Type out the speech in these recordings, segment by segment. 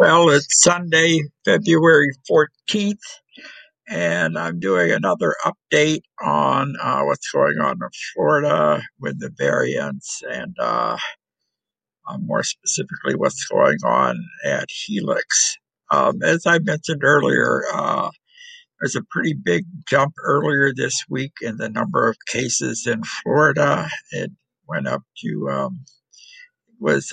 Well, it's Sunday, February 14th, and I'm doing another update on what's going on in Florida with the variants and more specifically what's going on at Helix. As I mentioned earlier, there's a pretty big jump earlier this week in the number of cases in Florida. It went up to was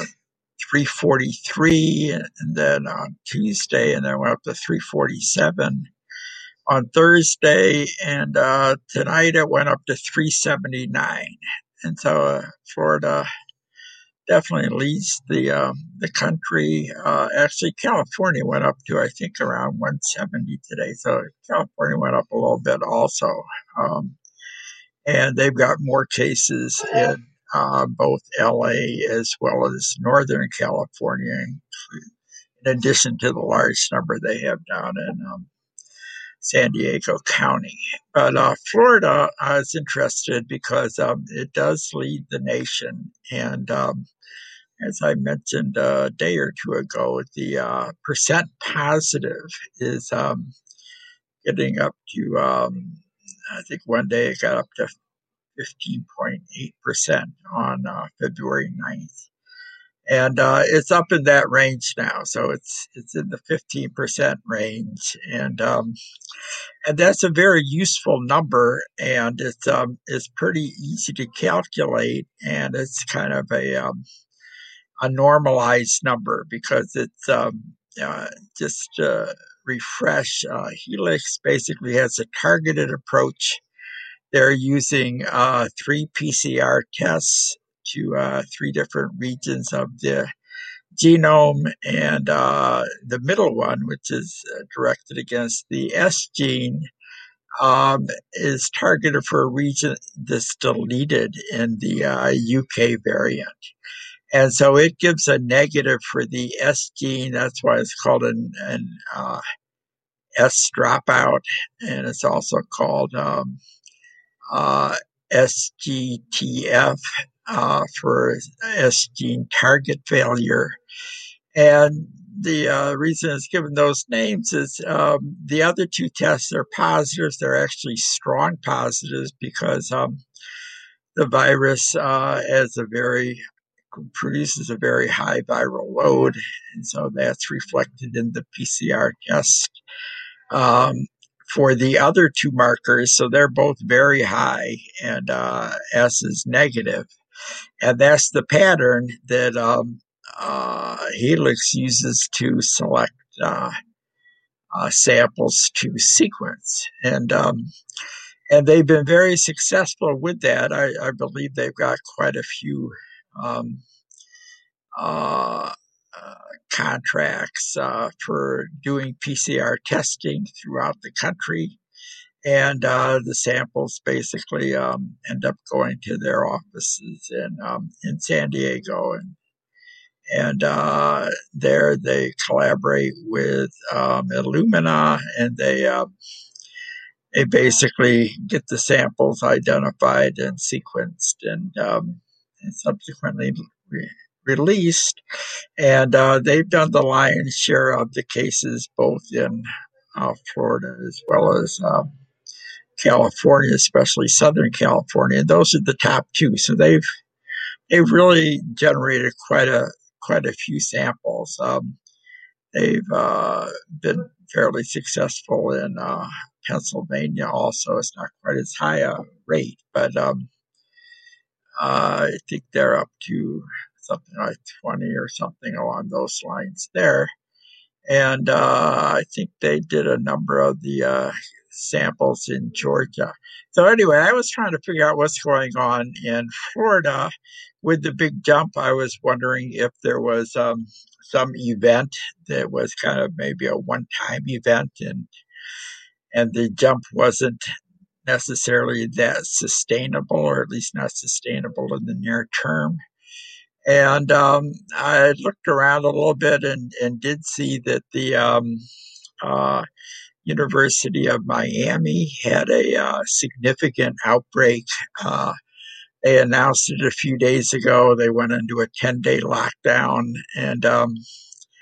343, and then on Tuesday, and then went up to 347 on Thursday, and tonight it went up to 379. And so Florida definitely leads the country. Actually, California went up to I think around 170 today, so California went up a little bit also. Um, and they've got more cases in both LA as well as Northern California, in addition to the large number they have down in San Diego County. But Florida is interested because it does lead the nation. And as I mentioned a day or two ago, the percent positive is getting up to, I think one day it got up to 15.8% on February 9th. And it's up in that range now, so it's in the 15% range, and that's a very useful number, and it's pretty easy to calculate, and it's kind of a normalized number because it's just refresh. Helix basically has a targeted approach. They're using three PCR tests to three different regions of the genome, and the middle one, which is directed against the S gene, is targeted for a region that's deleted in the UK variant. And so it gives a negative for the S gene. That's why it's called an S dropout. And it's also called SGTF for S gene target failure. And the reason it's given those names is the other two tests are positives. They're actually strong positives because the virus produces a very high viral load, and so that's reflected in the PCR test. For the other two markers, so they're both very high, and S is negative. And that's the pattern that Helix uses to select samples to sequence. And they've been very successful with that. I believe they've got quite a few um, uh, contracts for doing PCR testing throughout the country. And the samples basically end up going to their offices in San Diego, and there they collaborate with Illumina, and they basically get the samples identified and sequenced, and subsequently released. And they've done the lion's share of the cases, both in Florida as well as California, especially Southern California. And those are the top two. So they've really generated quite a few samples. They've been fairly successful in Pennsylvania. Also, it's not quite as high a rate, but I think they're up to something like 20 or something along those lines there. And I think they did a number of the samples in Georgia. So anyway, I was trying to figure out what's going on in Florida with the big jump. I was wondering if there was some event that was kind of maybe a one-time event, and the jump wasn't necessarily that sustainable, or at least not sustainable in the near term. And I looked around a little bit and did see that the uh, University of Miami had a significant outbreak. They announced it a few days ago. They went into a 10-day lockdown, and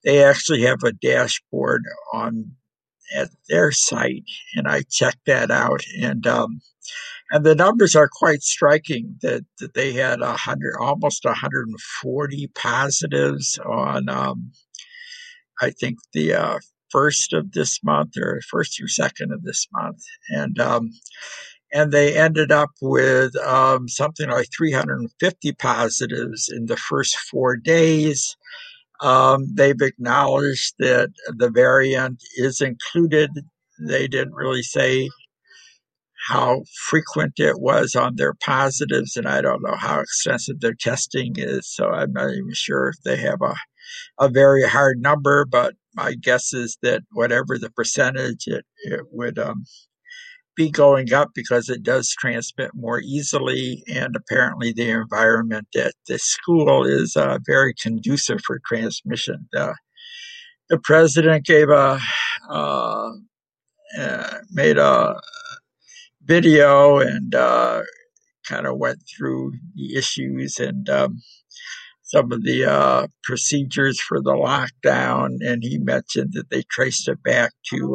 they actually have a dashboard on at their site, and I checked that out, and the numbers are quite striking. That they had 100, almost 140 positives on, I think the first of this month, or first or second of this month, and they ended up with something like 350 positives in the first 4 days. They've acknowledged that the variant is included. They didn't really say how frequent it was on their positives, and I don't know how extensive their testing is, so I'm not even sure if they have a very hard number, but my guess is that whatever the percentage, it would be going up because it does transmit more easily, and apparently the environment at the school is very conducive for transmission. The president uh, made a video and kind of went through the issues and some of the procedures for the lockdown, and he mentioned that they traced it back to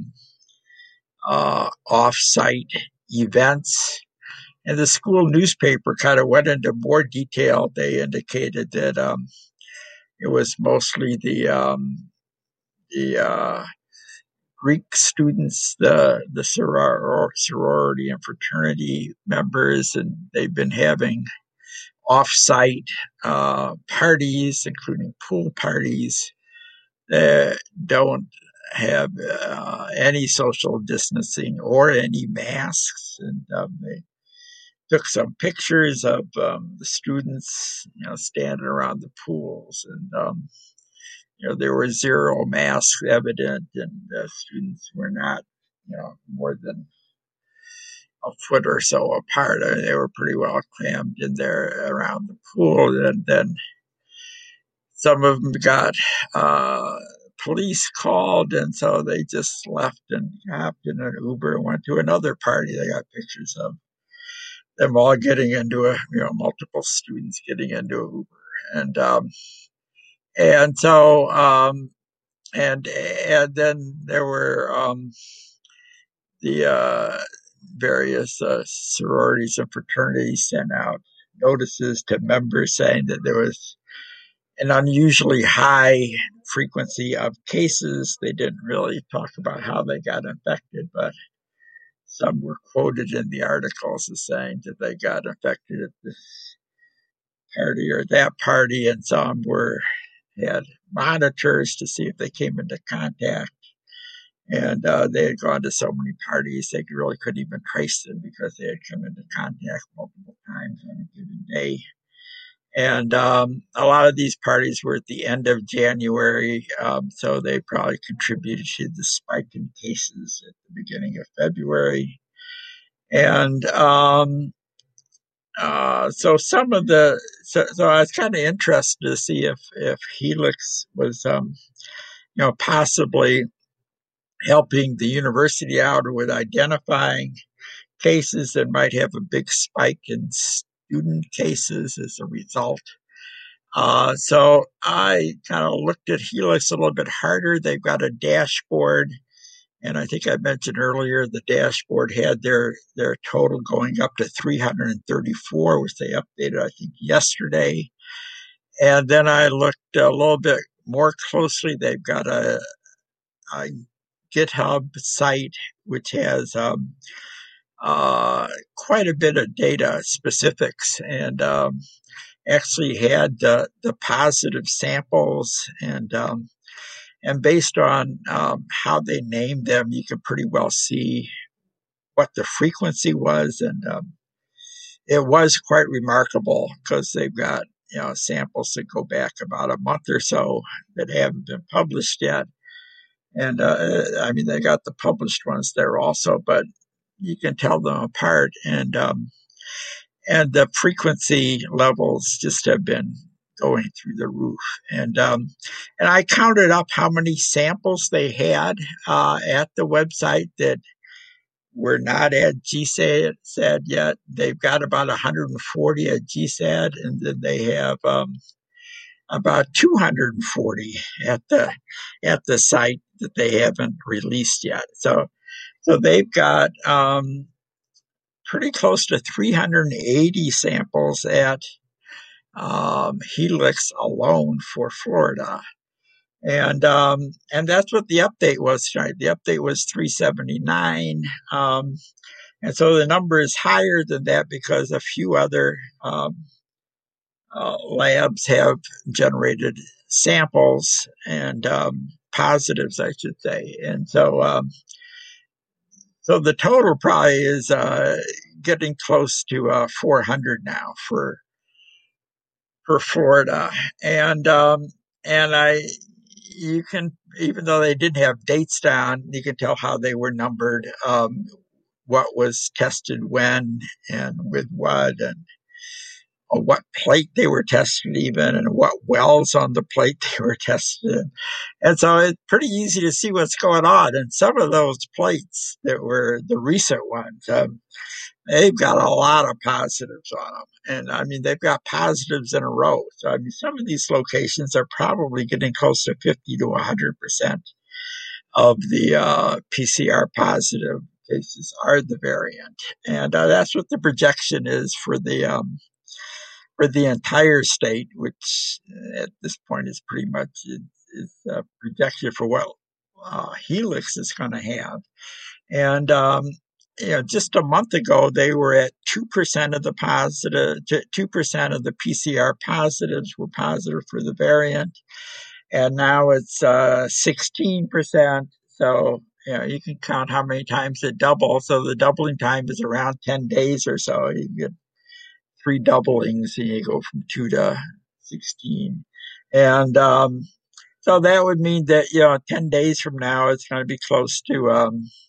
off-site events. And the school newspaper kind of went into more detail. They indicated that it was mostly the Greek students, the sorority and fraternity members, and they've been having off-site parties, including pool parties, that don't have any social distancing or any masks, and they took some pictures of the students, standing around the pools, and there were zero masks evident, and the students were not, more than a foot or so apart. I mean, they were pretty well crammed in there around the pool, and then some of them got police called, and so they just left and hopped in an Uber and went to another party. They got pictures of them all getting into multiple students getting into an Uber, and so and then there were the various sororities and fraternities sent out notices to members saying that there was an unusually high frequency of cases. They didn't really talk about how they got infected, but some were quoted in the articles as saying that they got infected at this party or that party, and some had monitors to see if they came into contact. And they had gone to so many parties they really couldn't even trace them because they had come into contact multiple times on a given day. And a lot of these parties were at the end of January, so they probably contributed to the spike in cases at the beginning of February. And so some of so I was kind of interested to see if Helix was, possibly helping the university out with identifying cases that might have a big spike in student cases as a result. So I kind of looked at Helix a little bit harder. They've got a dashboard, and I think I mentioned earlier the dashboard had their total going up to 334, which they updated, I think, yesterday. And then I looked a little bit more closely. They've got a GitHub site which has quite a bit of data specifics, and actually had the positive samples, and based on how they named them, you can pretty well see what the frequency was, and it was quite remarkable because they've got samples that go back about a month or so that haven't been published yet. And I mean, they got the published ones there also, but you can tell them apart, and the frequency levels just have been going through the roof. And I counted up how many samples they had at the website that were not at GSAD yet. They've got about 140 at GSAD, and then they have about 240 at the site that they haven't released yet. So they've got pretty close to 380 samples at Helix alone for Florida. And that's what the update was tonight. The update was 379. And so the number is higher than that because a few other labs have generated samples and positives, I should say. And so the total probably is getting close to 400 now for Florida. And you can, even though they didn't have dates down, you can tell how they were numbered, what was tested when and with what, and what plate they were tested even, and what wells on the plate they were tested in. And so it's pretty easy to see what's going on. And some of those plates that were the recent ones, they've got a lot of positives on them. And I mean, they've got positives in a row. So I mean, some of these locations are probably getting close to 50 to 100% of the PCR positive cases are the variant. And that's what the projection is for the entire state, which at this point is pretty much is projected for what Helix is going to have. And just a month ago, they were at 2% of the 2% of the PCR positives were positive for the variant, and now it's 16%. So you can count how many times it doubles. So the doubling time is around 10 days or so. You get 3 doublings, and you go from 2 to 16, and so that would mean that 10 days from now it's going to be close to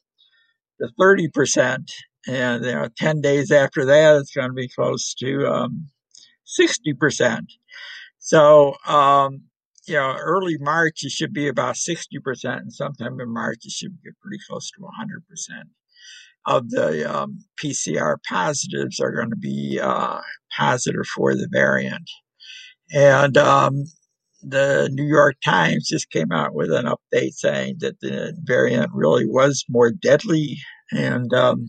30%, and 10 days after that it's going to be close to 60%. So early March it should be about 60%, and sometime in March it should get pretty close to 100% of the PCR positives are going to be positive for the variant. And the New York Times just came out with an update saying that the variant really was more deadly. And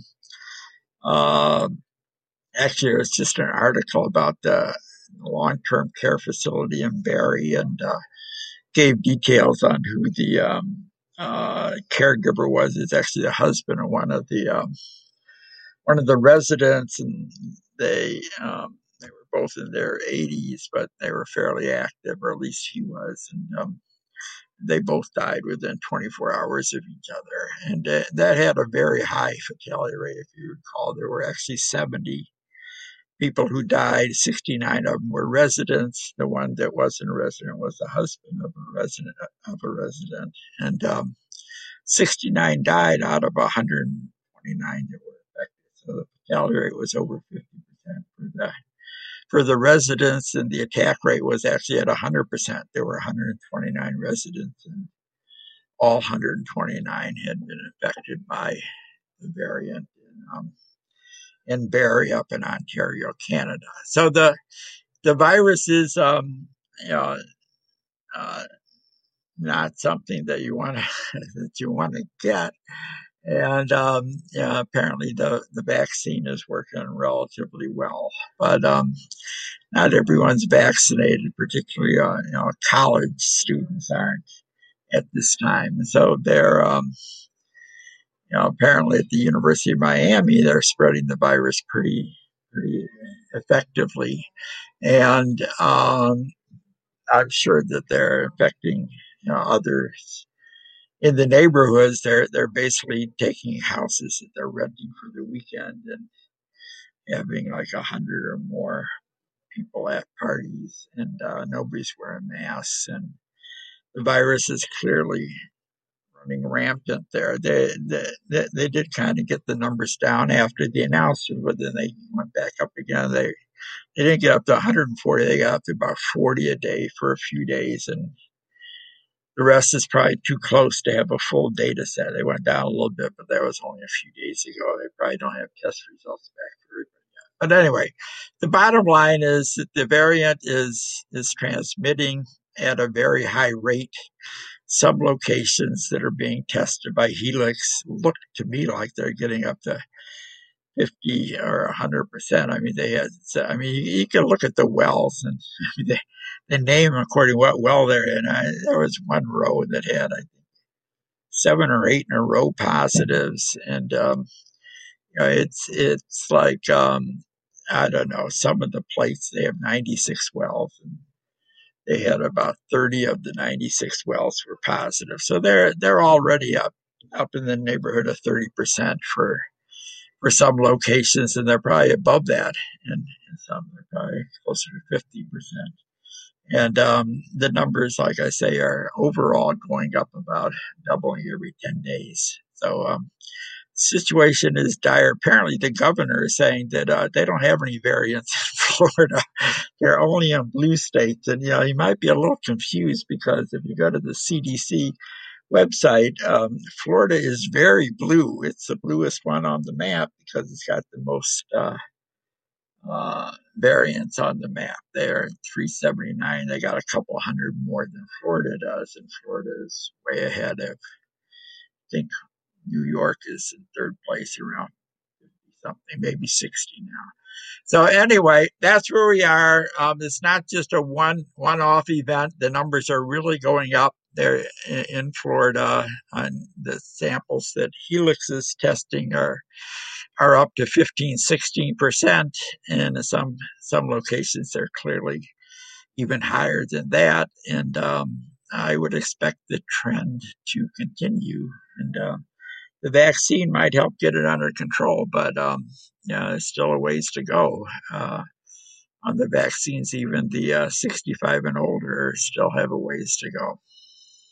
actually, it was just an article about the long-term care facility in Barre, and gave details on who the caregiver was. It's actually the husband of one of the residents, and they were both in their 80s, but they were fairly active, or at least he was, and they both died within 24 hours of each other, and that had a very high fatality rate. If you recall, there were actually 70 people who died. 69 of them were residents. The one that wasn't a resident was the husband of a resident, and 69 died out of 129 that were affected. So the fatality rate was over 50% for the residents, and the attack rate was actually at 100%. There were 129 residents, and all 129 had been affected by the variant in Barre up in Ontario, Canada. So the virus is not something that you want to get. And apparently the vaccine is working relatively well, but not everyone's vaccinated. Particularly, college students aren't at this time. So they're, apparently at the University of Miami, they're spreading the virus pretty effectively, and I'm sure that they're infecting others in the neighborhoods. They're basically taking houses that they're renting for the weekend and having like 100 or more people at parties, and nobody's wearing masks, and the virus is clearly running rampant there. They did kind of get the numbers down after the announcement, but then they went back up again. They didn't get up to 140. They got up to about 40 a day for a few days, and the rest is probably too close to have a full data set. They went down a little bit, but that was only a few days ago. They probably don't have test results back for everybody But anyway, the bottom line is that the variant is transmitting at a very high rate. Some locations that are being tested by Helix look to me like they're getting up to 50 or 100%. I mean, they had, I mean, you can look at the wells and they name according to what well they're in. There was one row that had, I think, 7 or 8 in a row positives. And, it's like, I don't know, some of the plates, they have 96 wells and they had about 30 of the 96 wells were positive. So they're already up in the neighborhood of 30% for some locations, and they're probably above that. And some are probably closer to 50%. And the numbers, like I say, are overall going up about doubling every 10 days. So situation is dire. Apparently, the governor is saying that they don't have any variants in Florida. They're only in blue states. And, you might be a little confused because if you go to the CDC website, Florida is very blue. It's the bluest one on the map because it's got the most variants on the map there. 379. They got a couple hundred more than Florida does. And Florida is way ahead of, I think, New York is in third place around 50 something, maybe 60 now. So anyway, that's where we are. It's not just a one-off event. The numbers are really going up there in Florida. And the samples that Helix is testing are up to 15, 16%. And in some locations, they're clearly even higher than that. And I would expect the trend to continue. And the vaccine might help get it under control, but yeah, there's still a ways to go on the vaccines. Even the 65 and older still have a ways to go.